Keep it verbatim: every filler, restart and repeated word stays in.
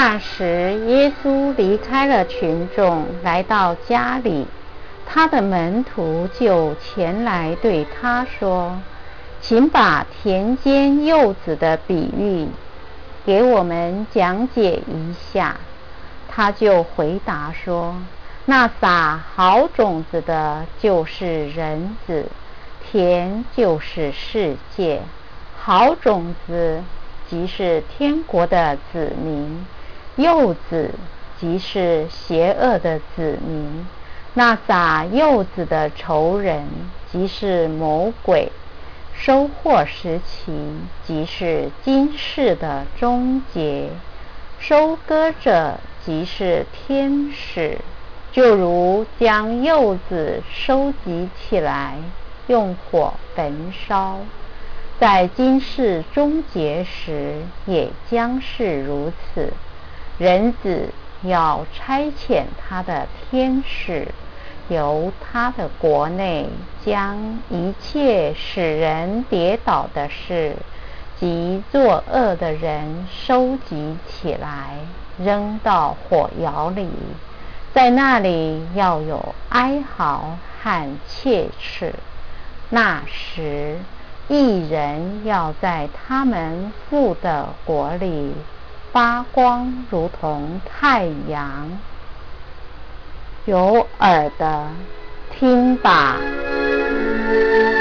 那时，耶稣离开了群众，来到家里，他的门徒就前来对他说：“请把田间柚子的比喻给我们讲解一下。”他就回答说：“那撒好种子的，就是人子，田就是世界。好种子即是天国的子民，柚子即是邪恶的子民。那撒柚子的仇人，即是魔鬼。收获时期，即是今世的终结。收割者，即是天使。就如将柚子收集起来，用火焚烧，在今世终结时，也将是如此。人子要差遣他的天使，由他的国内将一切使人跌倒的事及作恶的人收集起来，扔到火窑里。在那里要有哀嚎和切齿。那时，义人要在他们父的国里发光，如同太阳。有耳的听吧。